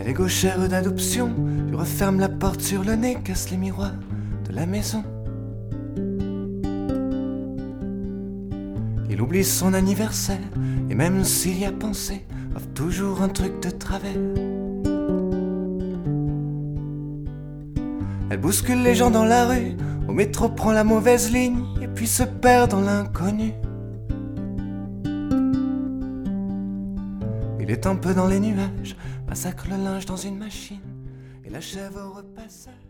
Elle est gauchère d'adoption, je referme la porte sur le nez, casse les miroirs de la maison. Il oublie son anniversaire, et même s'il y a pensé, offre toujours un truc de travers. Elle bouscule les gens dans la rue, au métro prend la mauvaise ligne, et puis se perd dans l'inconnu. Il est un peu dans les nuages, massacre le linge dans une machine, et l'achève au repassage.